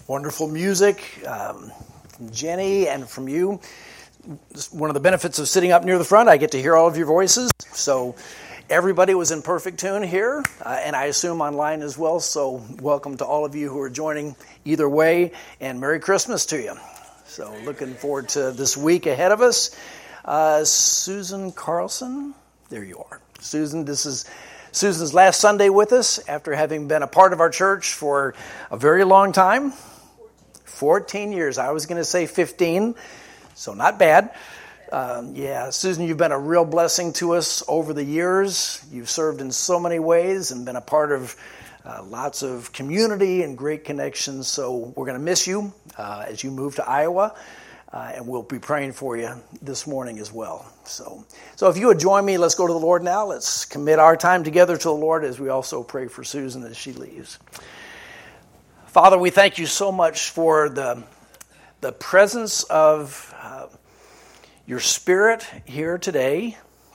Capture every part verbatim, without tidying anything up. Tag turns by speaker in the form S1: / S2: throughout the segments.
S1: Wonderful music um, from Jenny and from you. One of the benefits of sitting up near the front, I get to hear all of your voices. So everybody was in perfect tune here, uh, and I assume online as well. So welcome to all of you who are joining either way, and Merry Christmas to you. So looking forward to this week ahead of us. Uh, Susan Carlson, there you are. Susan, this is Susan's last Sunday with us after having been a part of our church for a very long time. fourteen years. I was going to say fifteen, so not bad. Um, yeah, Susan, you've been a real blessing to us over the years. You've served in so many ways and been a part of uh, lots of community and great connections. So we're going to miss you uh, as you move to Iowa, uh, and we'll be praying for you this morning as well. So, so if you would join me, let's go to the Lord now. Let's commit our time together to the Lord as we also pray for Susan as she leaves. Father, we thank you so much for the, the presence of uh, your Spirit here today.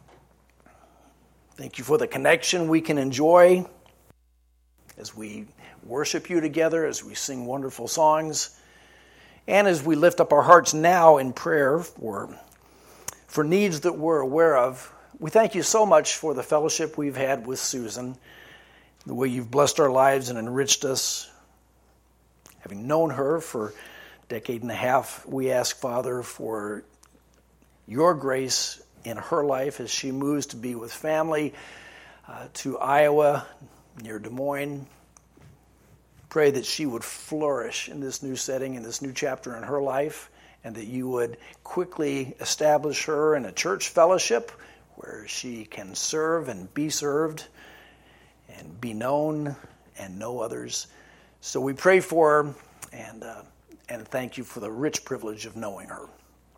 S1: Thank you for the connection we can enjoy as we worship you together, as we sing wonderful songs, and as we lift up our hearts now in prayer for, for needs that we're aware of. We thank you so much for the fellowship we've had with Susan, the way you've blessed our lives and enriched us. Having known her for a decade and a half, we ask, Father, for your grace in her life as she moves to be with family uh, to Iowa, near Des Moines. Pray that she would flourish in this new setting, in this new chapter in her life, and that you would quickly establish her in a church fellowship where she can serve and be served and be known and know others. So we pray for her and uh, and thank you for the rich privilege of knowing her.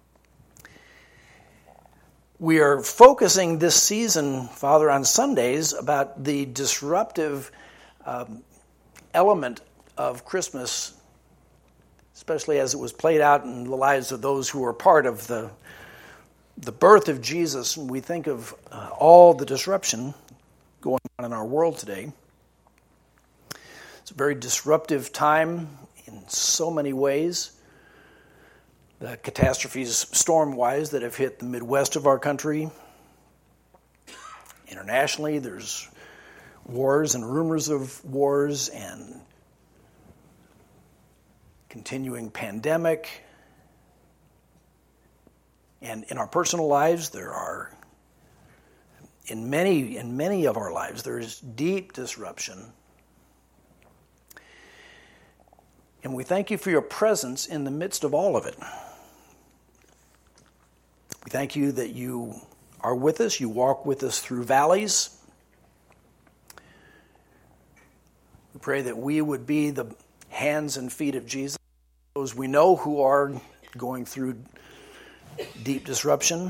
S1: We are focusing this season, Father, on Sundays about the disruptive um, element of Christmas, especially as it was played out in the lives of those who were part of the the birth of Jesus. And we think of uh, all the disruption going on in our world today. It's a very disruptive time in so many ways. The catastrophes storm-wise that have hit the Midwest of our country. Internationally, there's wars and rumors of wars and continuing pandemic. And in our personal lives, there are, in many, in many of our lives, there is deep disruption. And we thank you for your presence in the midst of all of it. We thank you that you are with us. You walk with us through valleys. We pray that we would be the hands and feet of Jesus, those we know who are going through deep disruption.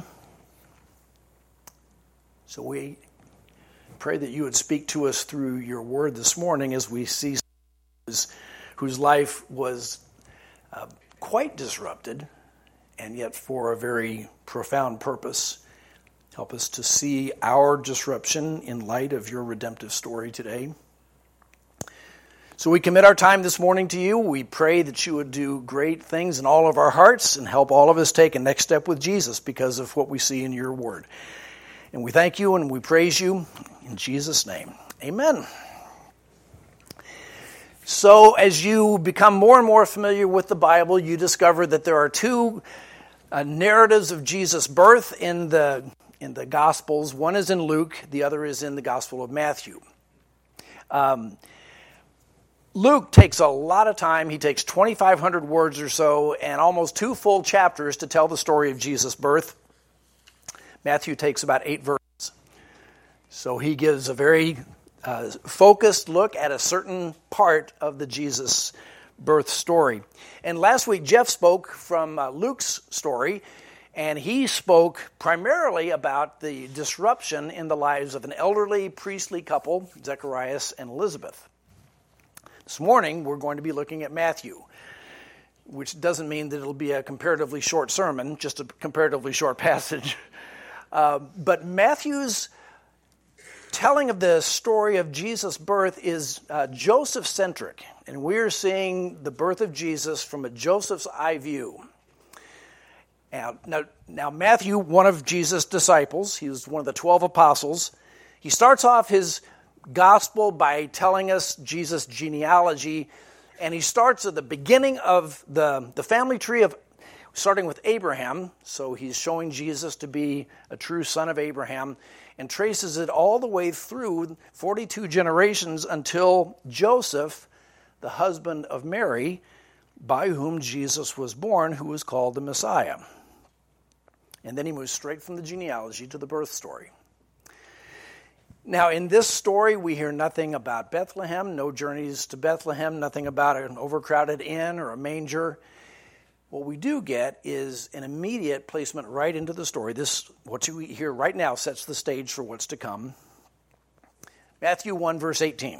S1: So we pray that you would speak to us through your word this morning as we see those whose life was uh, quite disrupted, and yet for a very profound purpose. Help us to see our disruption in light of your redemptive story today. So we commit our time this morning to you. We pray that you would do great things in all of our hearts and help all of us take a next step with Jesus because of what we see in your word. And we thank you and we praise you in Jesus' name. Amen. So as you become more and more familiar with the Bible, you discover that there are two uh, narratives of Jesus' birth in the in the Gospels. One is in Luke, the other is in the Gospel of Matthew. Um, Luke takes a lot of time. He takes twenty-five hundred words or so and almost two full chapters to tell the story of Jesus' birth. Matthew takes about eight verses. So he gives a very Uh, focused look at a certain part of the Jesus birth story. And last week, Jeff spoke from uh, Luke's story, and he spoke primarily about the disruption in the lives of an elderly priestly couple, Zacharias and Elizabeth. This morning, we're going to be looking at Matthew, which doesn't mean that it'll be a comparatively short sermon, just a comparatively short passage. Uh, but Matthew's telling of the story of Jesus' birth is uh, Joseph-centric, and we're seeing the birth of Jesus from a Joseph's eye view. Now, now, now, Matthew, one of Jesus' disciples, he was one of the twelve apostles, he starts off his gospel by telling us Jesus' genealogy, and he starts at the beginning of the, the family tree of, starting with Abraham, so he's showing Jesus to be a true son of Abraham, and traces it all the way through forty-two generations until Joseph, the husband of Mary, by whom Jesus was born, who was called the Messiah. And then he moves straight from the genealogy to the birth story. Now, in this story, we hear nothing about Bethlehem, no journeys to Bethlehem, nothing about an overcrowded inn or a manger. What we do get is an immediate placement right into the story. This, what you hear right now, sets the stage for what's to come. Matthew one, verse eighteen.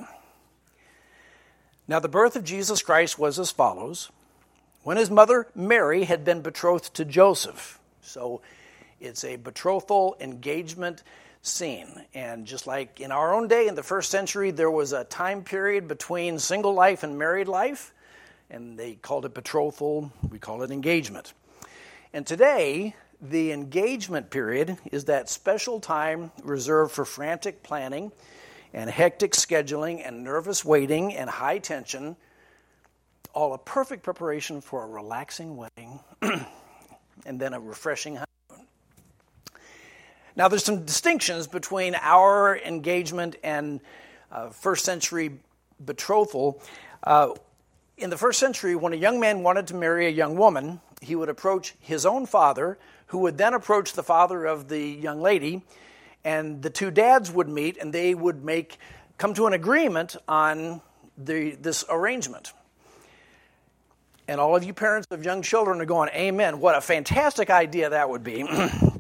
S1: Now, the birth of Jesus Christ was as follows. When his mother, Mary, had been betrothed to Joseph. So it's a betrothal engagement scene. And just like in our own day, in the first century, there was a time period between single life and married life. And they called it betrothal. We call it engagement. And today, the engagement period is that special time reserved for frantic planning and hectic scheduling and nervous waiting and high tension, all a perfect preparation for a relaxing wedding and then a refreshing honeymoon. Now, there's some distinctions between our engagement and uh, first century betrothal. Uh, in the first century, when a young man wanted to marry a young woman, he would approach his own father, who would then approach the father of the young lady, and the two dads would meet, and they would make come to an agreement on the, this arrangement. And all of you parents of young children are going, amen, what a fantastic idea that would be.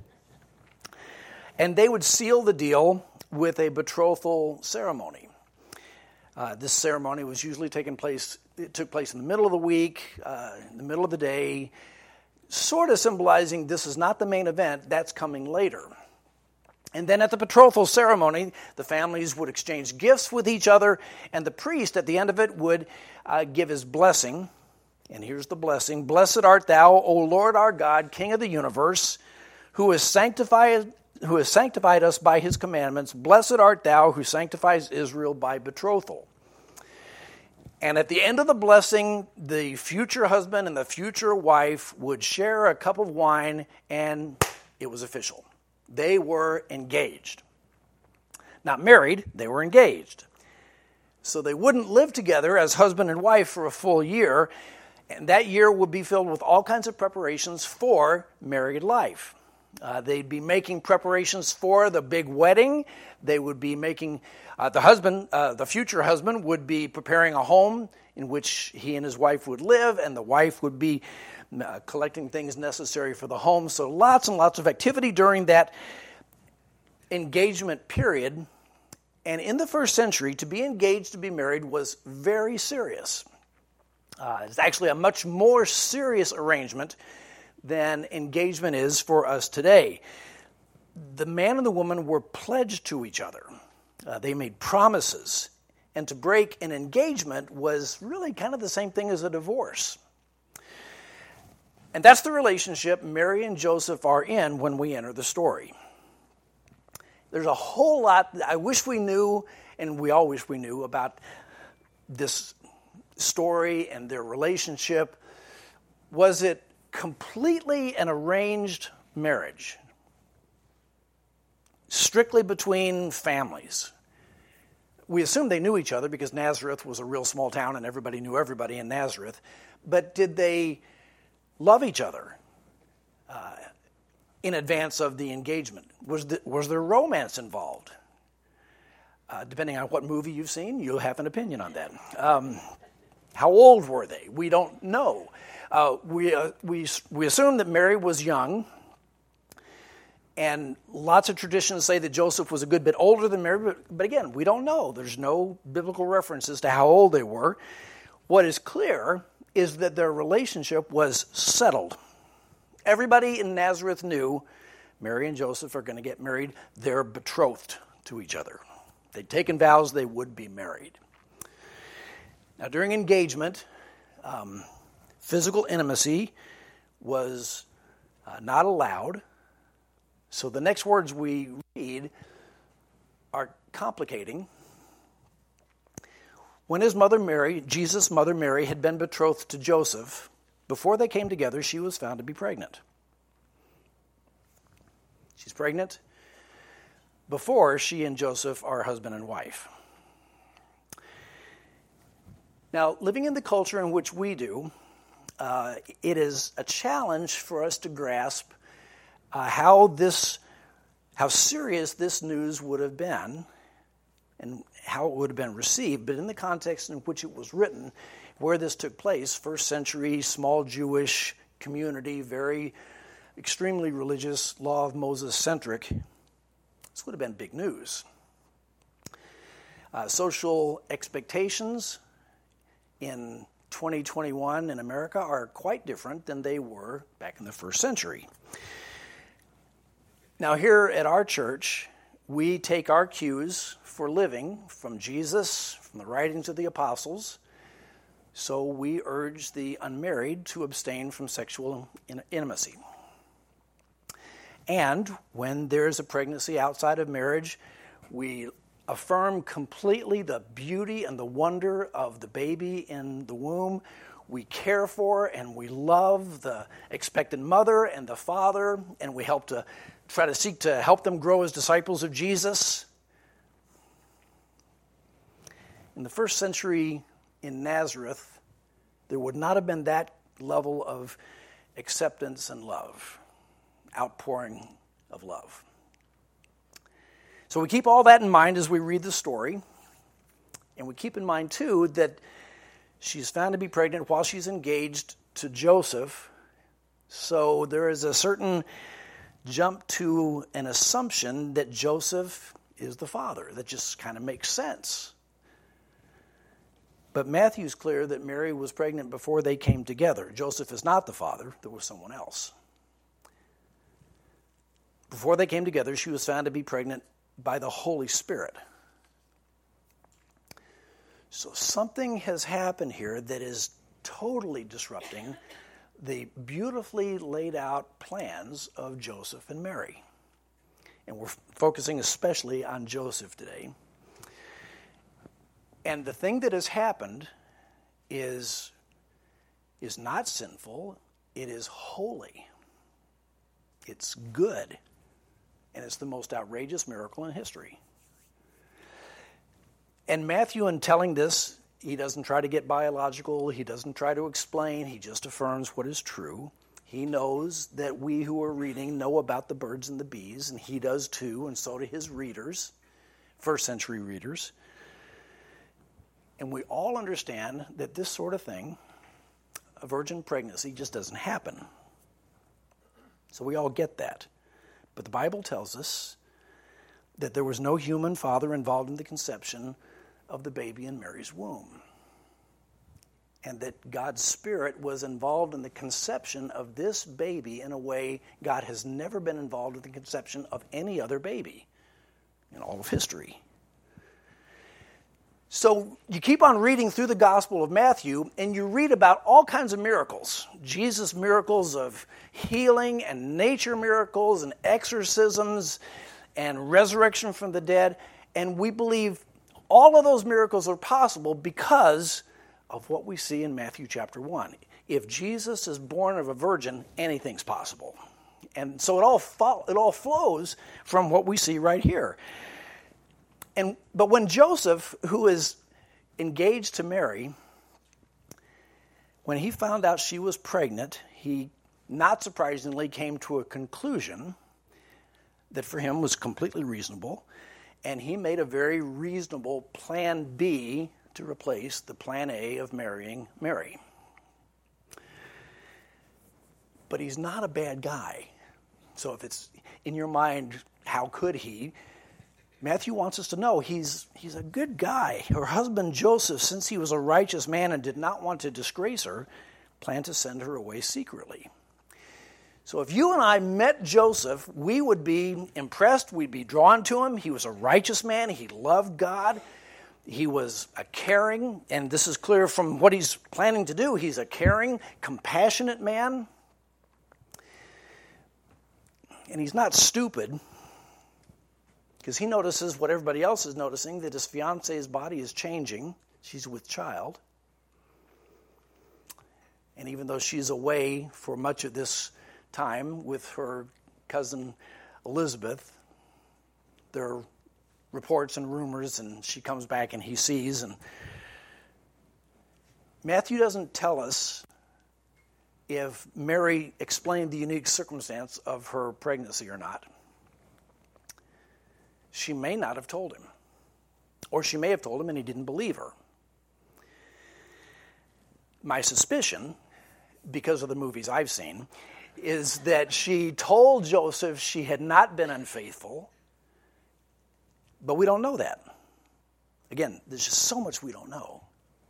S1: And they would seal the deal with a betrothal ceremony. Uh, this ceremony was usually taking place, it took place in the middle of the week, uh, in the middle of the day, sort of symbolizing this is not the main event, that's coming later. And then at the betrothal ceremony, the families would exchange gifts with each other, and the priest at the end of it would uh, give his blessing. And here's the blessing. Blessed art thou, O Lord our God, King of the universe, who has sanctified, who has sanctified us by his commandments. Blessed art thou, who sanctifies Israel by betrothal. And at the end of the blessing, the future husband and the future wife would share a cup of wine, and it was official. They were engaged. Not married, they were engaged. So they wouldn't live together as husband and wife for a full year, and that year would be filled with all kinds of preparations for married life. Uh, they'd be making preparations for the big wedding. They would be making, uh, the husband, uh, the future husband would be preparing a home in which he and his wife would live, and the wife would be uh, collecting things necessary for the home. So lots and lots of activity during that engagement period. And in the first century, to be engaged, to be married, was very serious. Uh, it's actually a much more serious arrangement than engagement is for us today. The man and the woman were pledged to each other. Uh, they made promises. And to break an engagement was really kind of the same thing as a divorce. And that's the relationship Mary and Joseph are in when we enter the story. There's a whole lot I wish we knew, and we all wish we knew, about this story and their relationship. Was it completely an arranged marriage? Strictly between families? We assume they knew each other because Nazareth was a real small town and everybody knew everybody in Nazareth. But did they love each other uh, in advance of the engagement? Was, the, was there romance involved? Uh, depending on what movie you've seen, you'll have an opinion on that. Um, how old were they? We don't know. Uh, we, uh, we, we assume that Mary was young, and lots of traditions say that Joseph was a good bit older than Mary, but, but again, we don't know. There's no biblical references to how old they were. What is clear is that their relationship was settled. Everybody in Nazareth knew Mary and Joseph are going to get married. They're betrothed to each other. They'd taken vows they would be married. Now, during engagement, um, physical intimacy was uh, not allowed. So the next words we read are complicating. When his mother Mary, Jesus' mother Mary, had been betrothed to Joseph, before they came together, she was found to be pregnant. She's pregnant before she and Joseph are husband and wife. Now, living in the culture in which we do, uh, it is a challenge for us to grasp uh, how this, how serious this news would have been and how it would have been received. But in the context in which it was written, where this took place, first century, small Jewish community, very extremely religious, law of Moses centric, this would have been big news. Uh, social expectations in twenty twenty-one in America are quite different than they were back in the first century. Now, here at our church, we take our cues for living from Jesus, from the writings of the apostles. So we urge the unmarried to abstain from sexual in- intimacy. And when there is a pregnancy outside of marriage, we affirm completely the beauty and the wonder of the baby in the womb. We care for and we love the expectant mother and the father, and we help to try to seek to help them grow as disciples of Jesus. In the first century in Nazareth, there would not have been that level of acceptance and love, outpouring of love. So we keep all that in mind as we read the story. And we keep in mind, too, that she's found to be pregnant while she's engaged to Joseph. So there is a certain jump to an assumption that Joseph is the father. That just kind of makes sense. But Matthew's clear that Mary was pregnant before they came together. Joseph is not the father. There was someone else. Before they came together, she was found to be pregnant by the Holy Spirit. So something has happened here that is totally disrupting the beautifully laid out plans of Joseph and Mary. And we're focusing especially on Joseph today. And the thing that has happened is, is not sinful, it is holy. It's good. And it's the most outrageous miracle in history. And Matthew, in telling this, he doesn't try to get biological. He doesn't try to explain. He just affirms what is true. He knows that we who are reading know about the birds and the bees, and he does too, and so do his readers, first century readers. And we all understand that this sort of thing, a virgin pregnancy, just doesn't happen. So we all get that. But the Bible tells us that there was no human father involved in the conception of the baby in Mary's womb. And that God's Spirit was involved in the conception of this baby in a way God has never been involved in the conception of any other baby in all of history. So you keep on reading through the Gospel of Matthew, and you read about all kinds of miracles. Jesus' miracles of healing and nature miracles and exorcisms and resurrection from the dead. And we believe all of those miracles are possible because of what we see in Matthew chapter one. If Jesus is born of a virgin, anything's possible. And so it all fo- it all flows from what we see right here. And but when Joseph, who is engaged to Mary, when he found out she was pregnant, he, not surprisingly, came to a conclusion that for him was completely reasonable, and he made a very reasonable plan B to replace the plan A of marrying Mary. But he's not a bad guy. So if it's in your mind, how could he? Matthew wants us to know he's he's a good guy. Her husband Joseph, since he was a righteous man and did not want to disgrace her, planned to send her away secretly. So if you and I met Joseph, we would be impressed, we'd be drawn to him. He was a righteous man, he loved God, he was a caring, and this is clear from what he's planning to do, he's a caring, compassionate man. And he's not stupid, because he notices what everybody else is noticing, that his fiance's body is changing. She's with child. And even though she's away for much of this time with her cousin Elizabeth, there are reports and rumors, and she comes back and he sees. And Matthew doesn't tell us if Mary explained the unique circumstance of her pregnancy or not. She may not have told him. Or she may have told him and he didn't believe her. My suspicion, because of the movies I've seen, is that she told Joseph she had not been unfaithful, but we don't know that. Again, there's just so much we don't know.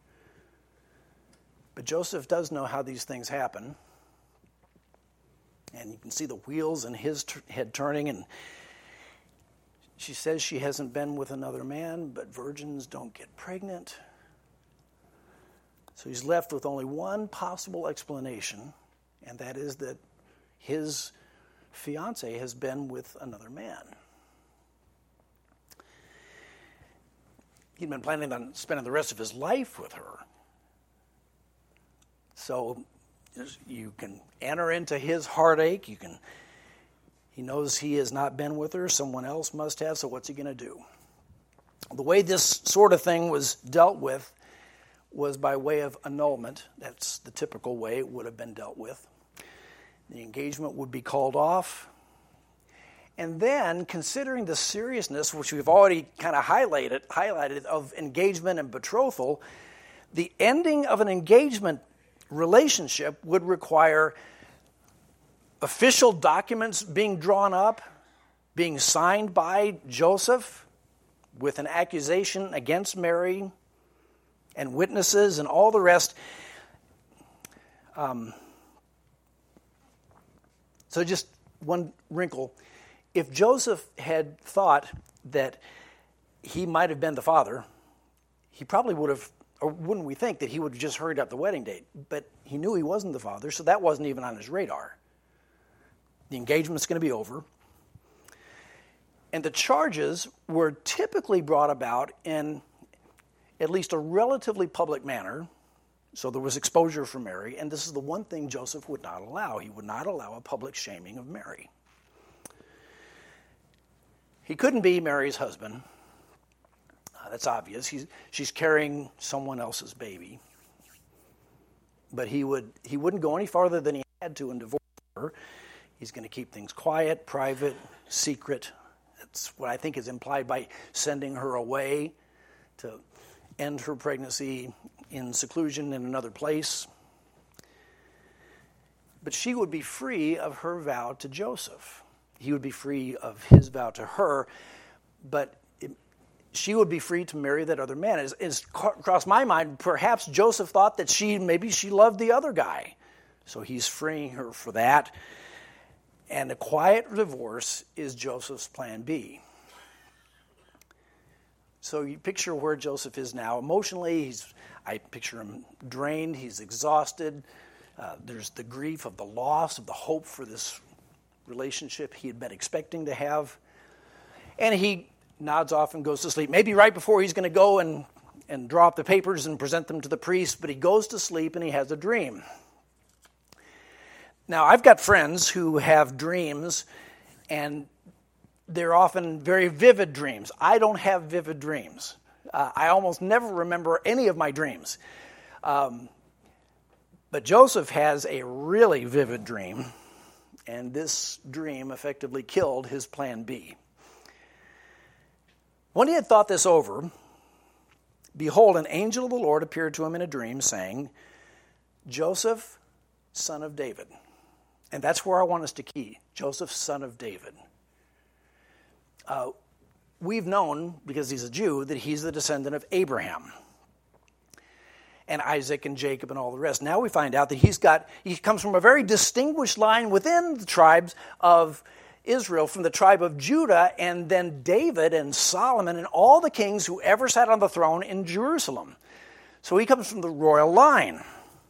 S1: But Joseph does know how these things happen. And you can see the wheels in his t- head turning. And she says she hasn't been with another man, but virgins don't get pregnant. So he's left with only one possible explanation, and that is that his fiancée has been with another man. He'd been planning on spending the rest of his life with her. So you can enter into his heartache. You can. He knows he has not been with her. Someone else must have, so what's he going to do? The way this sort of thing was dealt with was by way of annulment. That's the typical way it would have been dealt with. The engagement would be called off. And then, considering the seriousness, which we've already kind of highlighted, highlighted of engagement and betrothal, the ending of an engagement relationship would require official documents being drawn up, being signed by Joseph with an accusation against Mary and witnesses and all the rest. Um, so just one wrinkle. If Joseph had thought that he might have been the father, he probably would have, or wouldn't we think that he would have just hurried up the wedding date? But he knew he wasn't the father, so that wasn't even on his radar. The engagement's going to be over. And the charges were typically brought about in at least a relatively public manner. So there was exposure for Mary, and this is the one thing Joseph would not allow. He would not allow a public shaming of Mary. He couldn't be Mary's husband. Uh, that's obvious. He's, she's carrying someone else's baby. But he would he wouldn't go any farther than he had to in divorcing her. He's going to keep things quiet, private, secret. That's what I think is implied by sending her away to end her pregnancy in seclusion in another place. But she would be free of her vow to Joseph. He would be free of his vow to her, but it, she would be free to marry that other man. It's, it's crossed my mind, perhaps Joseph thought that she, maybe she loved the other guy. So he's freeing her for that. And a quiet divorce is Joseph's plan B. So you picture where Joseph is now. Emotionally, he's, I picture him drained, he's exhausted. Uh, there's the grief of the loss of the hope for this relationship he had been expecting to have. And he nods off and goes to sleep. Maybe right before he's going to go and, and draw up the papers and present them to the priest, but he goes to sleep and he has a dream. Now, I've got friends who have dreams, and they're often very vivid dreams. I don't have vivid dreams. Uh, I almost never remember any of my dreams. Um, but Joseph has a really vivid dream, and this dream effectively killed his plan B. When he had thought this over, behold, an angel of the Lord appeared to him in a dream, saying, Joseph, son of David. And that's where I want us to key. Joseph, son of David. Uh, we've known, because he's a Jew, that he's the descendant of Abraham. and Isaac and Jacob and all the rest. Now we find out that he's got, he comes from a very distinguished line within the tribes of Israel, from the tribe of Judah, and then David and Solomon and all the kings who ever sat on the throne in Jerusalem. So he comes from the royal line.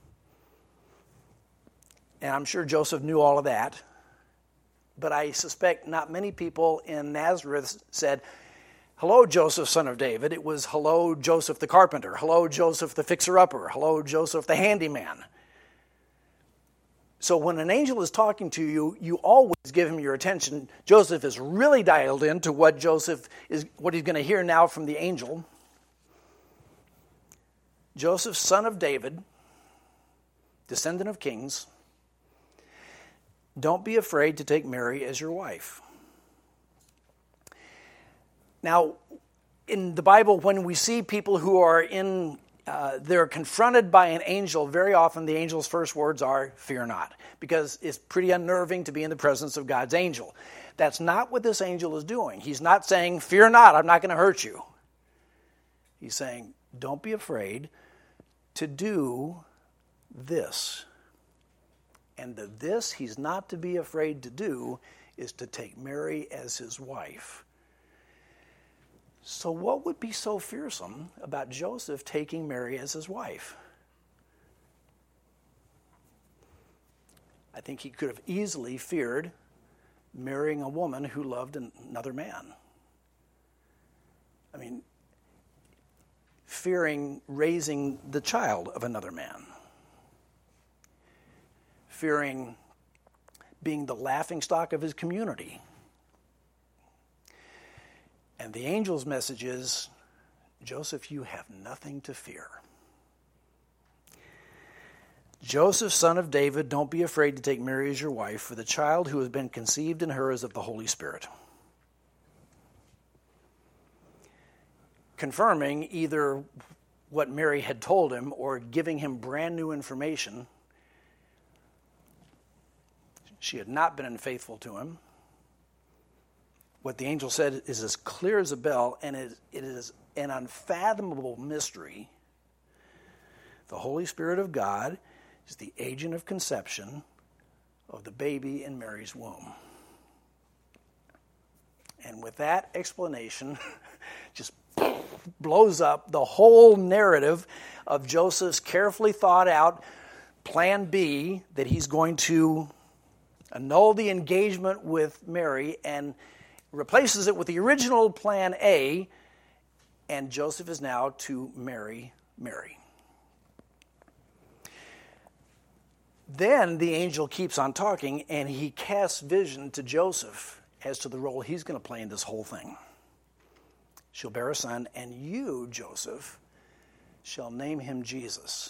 S1: And I'm sure Joseph knew all of that. But I suspect not many people in Nazareth said, "Hello, Joseph, son of David." It was, "Hello, Joseph the carpenter. Hello, Joseph the fixer-upper. Hello, Joseph the handyman." So when an angel is talking to you, you always give him your attention. Joseph is really dialed into what Joseph is, what he's going to hear now from the angel. Joseph, son of David, descendant of kings, don't be afraid to take Mary as your wife. Now, in the Bible, when we see people who are in Uh, they're confronted by an angel, very often the angel's first words are, "Fear not," because it's pretty unnerving to be in the presence of God's angel. That's not what this angel is doing. He's not saying, "Fear not, I'm not going to hurt you." He's saying, "Don't be afraid to do this." And the this he's not to be afraid to do is to take Mary as his wife. So what would be so fearsome about Joseph taking Mary as his wife? I think he could have easily feared marrying a woman who loved another man. I mean, fearing raising the child of another man. Fearing being the laughingstock of his community. And the angel's message is, "Joseph, you have nothing to fear. Joseph, son of David, don't be afraid to take Mary as your wife, for the child who has been conceived in her is of the Holy Spirit." Confirming either what Mary had told him or giving him brand new information. She had not been unfaithful to him. What the angel said is as clear as a bell, and it, it is an unfathomable mystery. The Holy Spirit of God is the agent of conception of the baby in Mary's womb. And with that explanation, just blows up the whole narrative of Joseph's carefully thought out plan B, that he's going to annul the engagement with Mary and replaces it with the original plan A, and Joseph is now to marry Mary. Then the angel keeps on talking, and he casts vision to Joseph as to the role he's going to play in this whole thing. She'll bear a son, and you, Joseph, shall name him Jesus.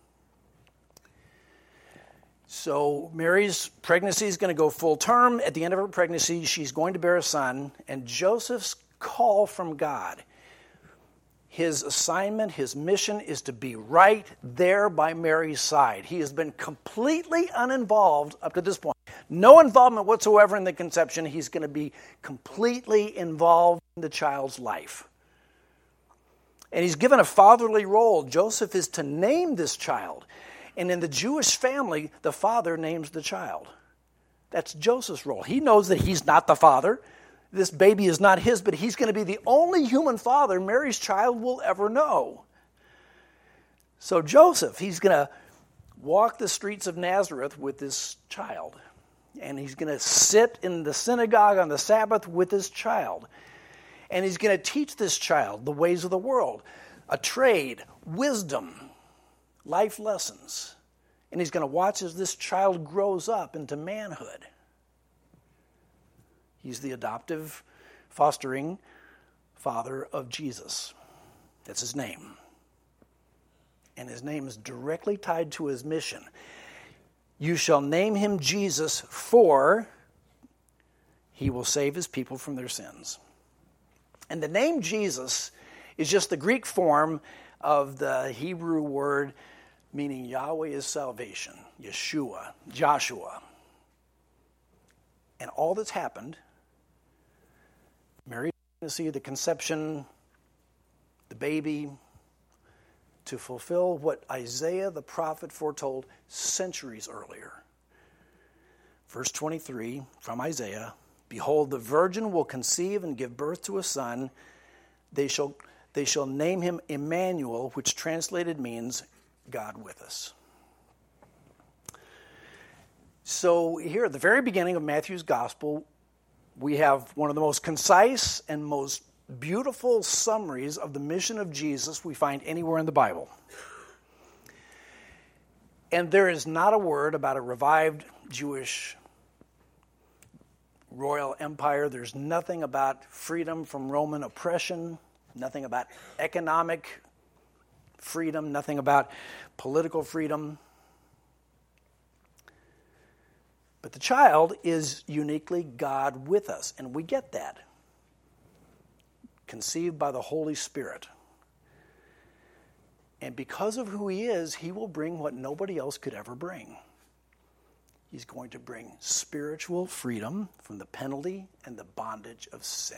S1: So Mary's pregnancy is going to go full term. At the end of her pregnancy, she's going to bear a son. And Joseph's call from God, his assignment, his mission is to be right there by Mary's side. He has been completely uninvolved up to this point. No involvement whatsoever in the conception. He's going to be completely involved in the child's life. And he's given a fatherly role. Joseph is to name this child. And in the Jewish family, the father names the child. That's Joseph's role. He knows that he's not the father. This baby is not his, but he's going to be the only human father Mary's child will ever know. So Joseph, he's going to walk the streets of Nazareth with this child. And he's going to sit in the synagogue on the Sabbath with this child. And he's going to teach this child the ways of the world, a trade, wisdom, life lessons. And he's going to watch as this child grows up into manhood. He's the adoptive, fostering father of Jesus. That's his name. And his name is directly tied to his mission. You shall name him Jesus, for he will save his people from their sins. And the name Jesus is just the Greek form of the Hebrew word meaning Yahweh is salvation, Yeshua, Joshua. And all that's happened, Mary's pregnancy, the conception, the baby, to fulfill what Isaiah the prophet foretold centuries earlier. Verse twenty-three from Isaiah, "Behold, the virgin will conceive and give birth to a son. They shall, they shall name him Emmanuel," which translated means God with us. So here at the very beginning of Matthew's gospel, we have one of the most concise and most beautiful summaries of the mission of Jesus we find anywhere in the Bible. And there is not a word about a revived Jewish royal empire. There's nothing about freedom from Roman oppression, nothing about economic freedom, nothing about political freedom. But the child is uniquely God with us, and we get that. Conceived by the Holy Spirit. And because of who he is, he will bring what nobody else could ever bring. He's going to bring spiritual freedom from the penalty and the bondage of sin.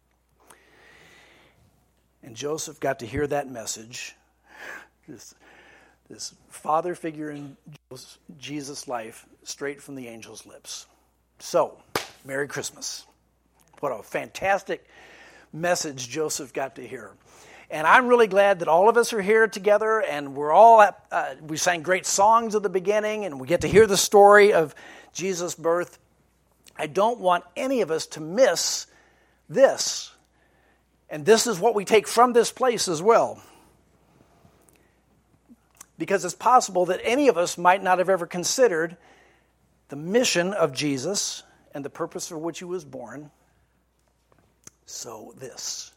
S1: And Joseph got to hear that message. This, this father figure in Jesus' life straight from the angel's lips. So, Merry Christmas. What a fantastic message Joseph got to hear. And I'm really glad that all of us are here together, and we're all at, uh, we sang great songs at the beginning, and we get to hear the story of Jesus' birth. I don't want any of us to miss this. And this is what we take from this place as well. Because it's possible that any of us might not have ever considered the mission of Jesus and the purpose for which he was born. So this.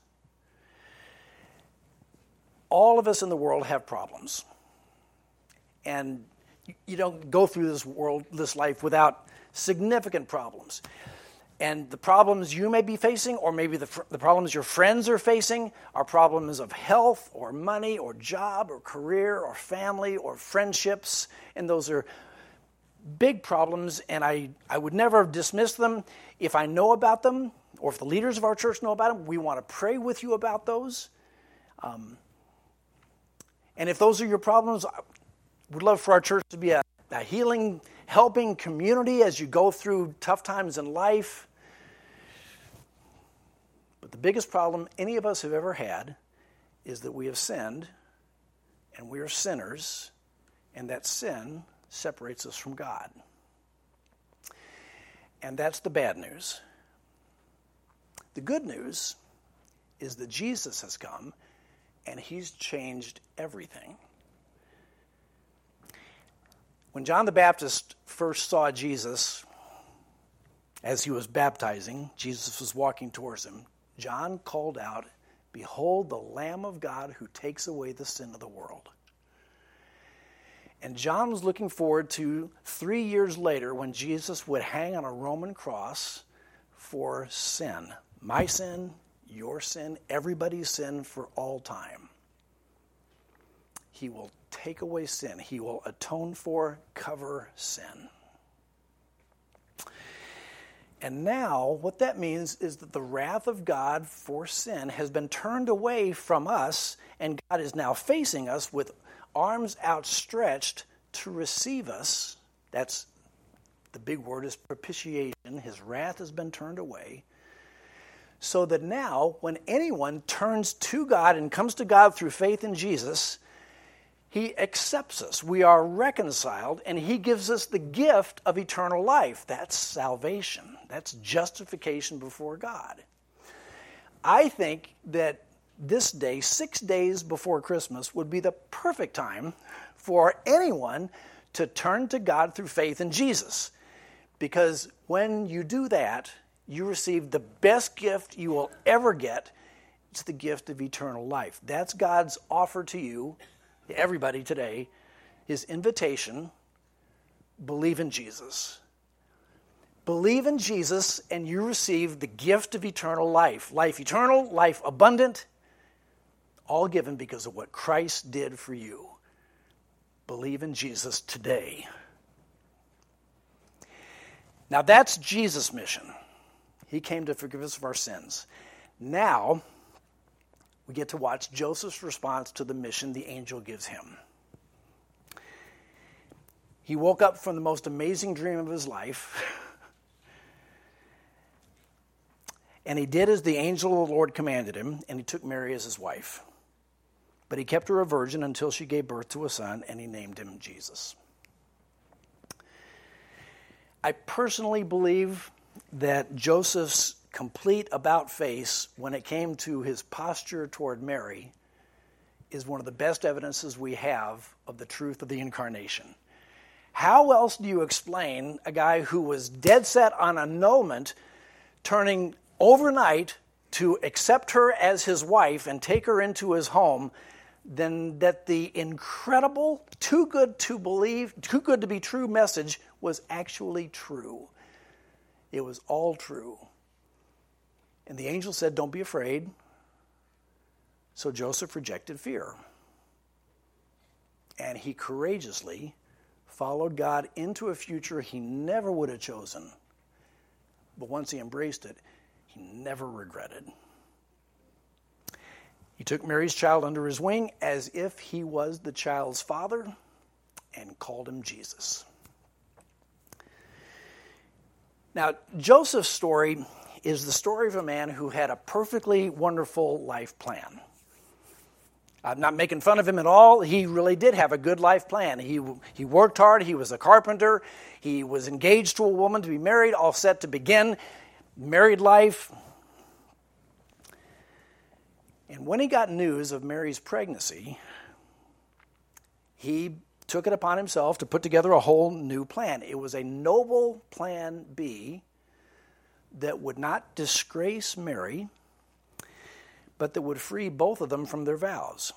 S1: All of us in the world have problems. And you don't go through this world, this life, without significant problems. And the problems you may be facing, or maybe the, the problems your friends are facing, are problems of health, or money, or job, or career, or family, or friendships. And those are big problems, and I, I would never dismiss them. If I know about them, or if the leaders of our church know about them, we want to pray with you about those. Um, and if those are your problems, I would love for our church to be a, a healing, helping community as you go through tough times in life. But the biggest problem any of us have ever had is that we have sinned, and we are sinners, and that sin separates us from God. And that's the bad news. The good news is that Jesus has come, and he's changed everything. When John the Baptist first saw Jesus as he was baptizing, Jesus was walking towards him, John called out, "Behold the Lamb of God who takes away the sin of the world." And John was looking forward to three years later when Jesus would hang on a Roman cross for sin. My sin, your sin, everybody's sin for all time. He will take away sin. He will atone for, cover sin. And now, what that means is that the wrath of God for sin has been turned away from us, and God is now facing us with arms outstretched to receive us. That's the big word is propitiation. His wrath has been turned away. So that now, when anyone turns to God and comes to God through faith in Jesus, he accepts us. We are reconciled, and he gives us the gift of eternal life. That's salvation. That's justification before God. I think that this day, six days before Christmas, would be the perfect time for anyone to turn to God through faith in Jesus. Because when you do that, you receive the best gift you will ever get. It's the gift of eternal life. That's God's offer to you, everybody today, his invitation. Believe in Jesus. Believe in Jesus and you receive the gift of eternal life. Life eternal, life abundant, all given because of what Christ did for you. Believe in Jesus today. Now that's Jesus' mission. He came to forgive us of our sins. Now, we get to watch Joseph's response to the mission the angel gives him. He woke up from the most amazing dream of his life, and he did as the angel of the Lord commanded him, and he took Mary as his wife. But he kept her a virgin until she gave birth to a son, and he named him Jesus. I personally believe that Joseph's complete about-face when it came to his posture toward Mary is one of the best evidences we have of the truth of the incarnation. How else do you explain a guy who was dead set on annulment turning overnight to accept her as his wife and take her into his home than that the incredible, too good to believe, too good to be true message was actually true? It was all true. And the angel said, "Don't be afraid." So Joseph rejected fear. And he courageously followed God into a future he never would have chosen. But once he embraced it, he never regretted. He took Mary's child under his wing as if he was the child's father and called him Jesus. Now, Joseph's story is the story of a man who had a perfectly wonderful life plan. I'm not making fun of him at all. He really did have a good life plan. He, he worked hard. He was a carpenter. He was engaged to a woman to be married, all set to begin married life. And when he got news of Mary's pregnancy, he took it upon himself to put together a whole new plan. It was a noble plan B that would not disgrace Mary, but that would free both of them from their vows.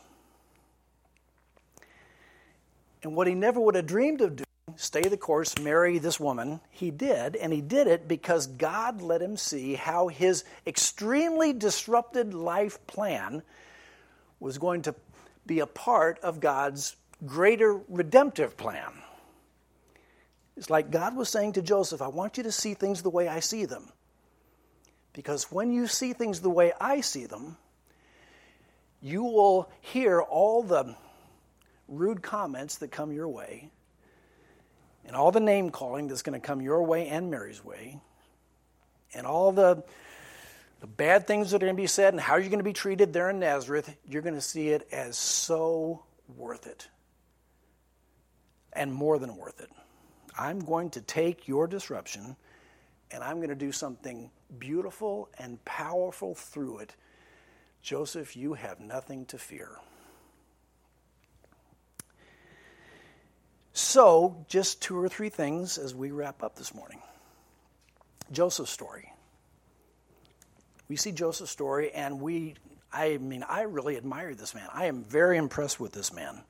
S1: And what he never would have dreamed of doing, stay the course, marry this woman, he did, and he did it because God let him see how his extremely disrupted life plan was going to be a part of God's greater redemptive plan. It's like God was saying to Joseph, I want you to see things the way I see them. Because when you see things the way I see them, you will hear all the rude comments that come your way, and all the name calling that's going to come your way and Mary's way, and all the, the bad things that are going to be said and how you're going to be treated there in Nazareth. You're going to see it as so worth it, and more than worth it. I'm going to take your disruption and I'm going to do something beautiful and powerful through it. Joseph, you have nothing to fear. So, just two or three things as we wrap up this morning. Joseph's story. We see Joseph's story, and we, I mean, I really admire this man. I am very impressed with this man.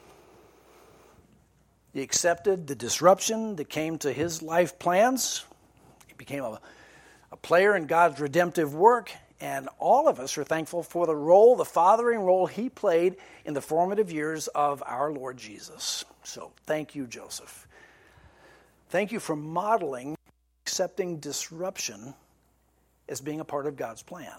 S1: He accepted the disruption that came to his life plans. He became a, a player in God's redemptive work, and all of us are thankful for the role, the fathering role he played in the formative years of our Lord Jesus. So thank you, Joseph. Thank you for modeling accepting disruption as being a part of God's plan.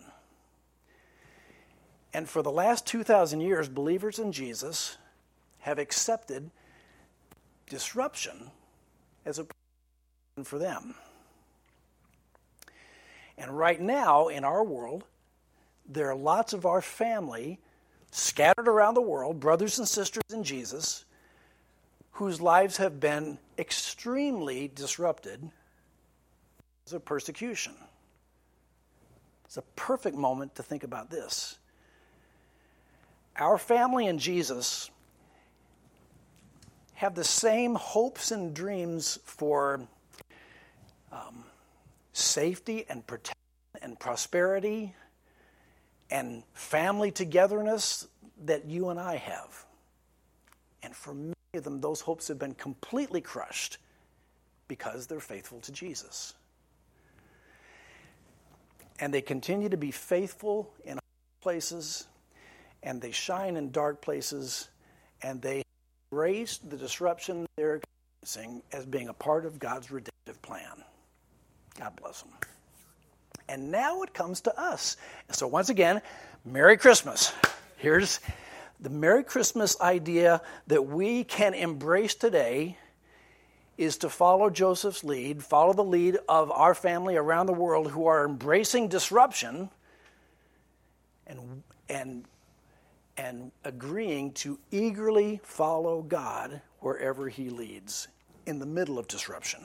S1: And for the last two thousand years, believers in Jesus have accepted disruption as a plan for them. And right now, in our world, there are lots of our family scattered around the world, brothers and sisters in Jesus, whose lives have been extremely disrupted because of persecution. It's a perfect moment to think about this. Our family in Jesus have the same hopes and dreams for um, safety and protection and prosperity and family togetherness that you and I have. And for many of them, those hopes have been completely crushed because they're faithful to Jesus. And they continue to be faithful in places, and they shine in dark places, and they embrace the disruption they're experiencing as being a part of God's redemptive plan. God bless them. And now it comes to us. So once again, Merry Christmas. Here's the Merry Christmas idea that we can embrace today is to follow Joseph's lead, follow the lead of our family around the world who are embracing disruption and and and agreeing to eagerly follow God wherever he leads in the middle of disruption.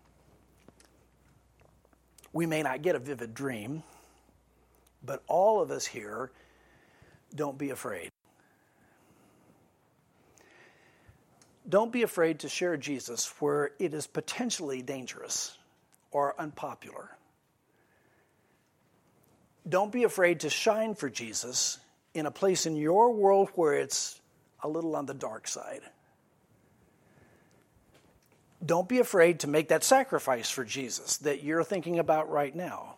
S1: We may not get a vivid dream, but all of us here, don't be afraid. Don't be afraid to share Jesus where it is potentially dangerous or unpopular. Don't be afraid to shine for Jesus in a place in your world where it's a little on the dark side. Don't be afraid to make that sacrifice for Jesus that you're thinking about right now.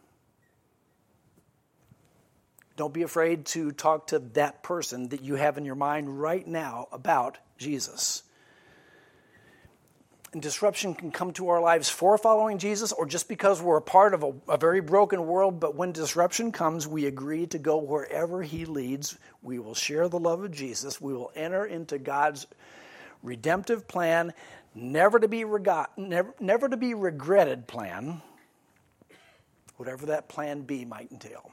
S1: Don't be afraid to talk to that person that you have in your mind right now about Jesus. And disruption can come to our lives for following Jesus or just because we're a part of a, a very broken world. But when disruption comes, we agree to go wherever he leads. We will share the love of Jesus. We will enter into God's redemptive plan, never to be rega- never, never to be regretted plan, whatever that plan B might entail.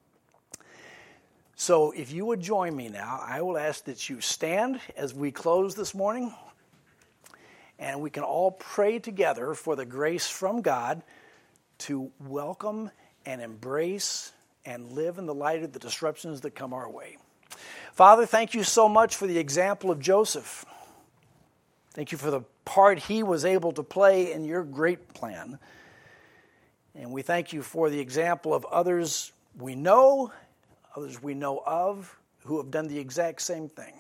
S1: So if you would join me now, I will ask that you stand as we close this morning, and we can all pray together for the grace from God to welcome and embrace and live in the light of the disruptions that come our way. Father, thank you so much for the example of Joseph. Thank you for the part he was able to play in your great plan. And we thank you for the example of others we know, others we know of, who have done the exact same thing.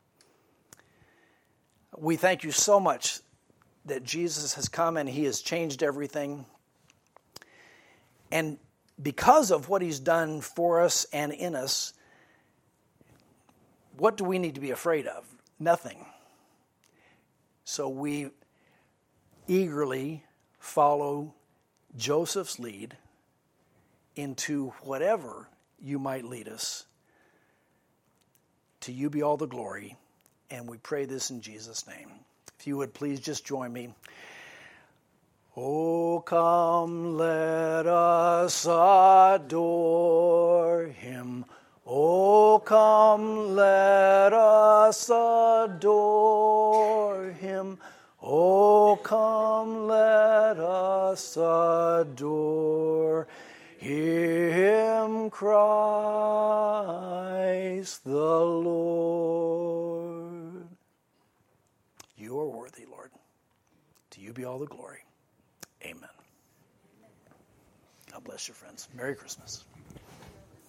S1: We thank you so much that Jesus has come and he has changed everything. And because of what he's done for us and in us, what do we need to be afraid of? Nothing. So we eagerly follow Joseph's lead into whatever you might lead us. To you be all the glory, and we pray this in Jesus' name. If you would please just join me. Oh, come, let us adore him. Oh, come, let us adore him. Oh, come, let us adore him, Christ the Lord. You are worthy, Lord. To you be all the glory. Amen. God bless you, friends. Merry Christmas.